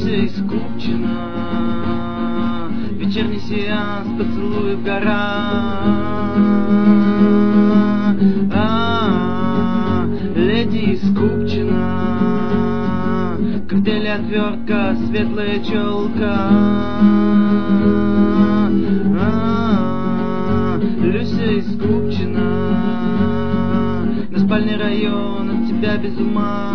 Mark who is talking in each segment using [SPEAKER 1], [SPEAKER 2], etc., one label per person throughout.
[SPEAKER 1] Люся из Купчино, вечерний сеанс, поцелуй в горах. Леди из Купчино, коктейль, отвертка, светлая челка. Люся из Купчино, на спальный район от тебя без ума.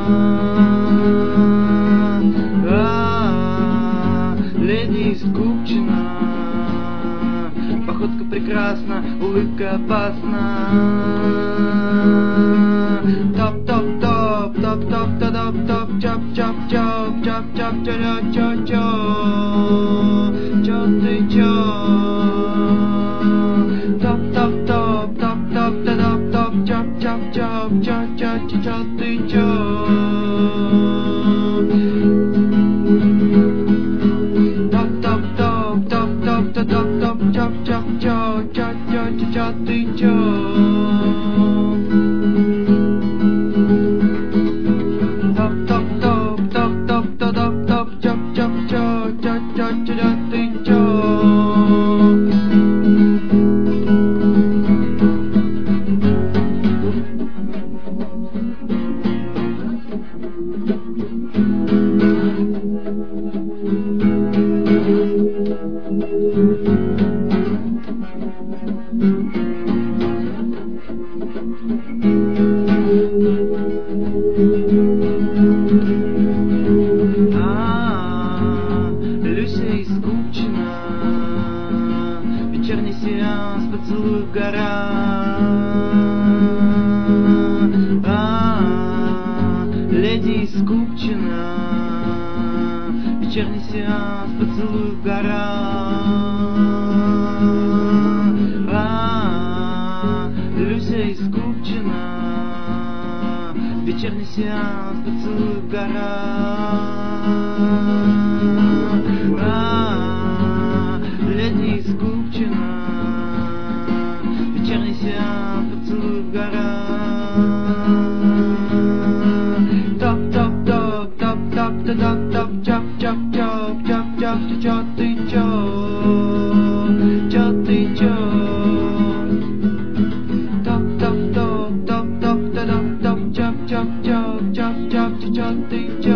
[SPEAKER 1] Леди из Купчино, походка прекрасна, улыбка опасна. Топ-топ-топ, топ-топ-топ-топ, чоп-чоп-чоп, чоп-чоп-чо-чо-чо. Чо ты чо? Топ-топ-топ, топ-топ-топ-топ, чоп-чоп-чоп, чо-чо-чо-чо ты чо? Люся из Купчино, вечерний сеанс, поцелуй в горах. Леди из Купчино, вечерний сеанс, поцелуй в горах. Люся из Купчино, вечерний сеанс, поцелуй в горах. Леди из Купчино, вечерний сеанс, поцелуй в горах. Топ-топ-топ, топ-топ-топ-топ, чоп-чоп-чоп, чоп-чоп-чоп, чо ты чо? Чо ты чо? Топ-топ-топ, топ-топ-топ-топ, чоп-чоп-чоп, чоп-чоп-чоп, чо ты чо?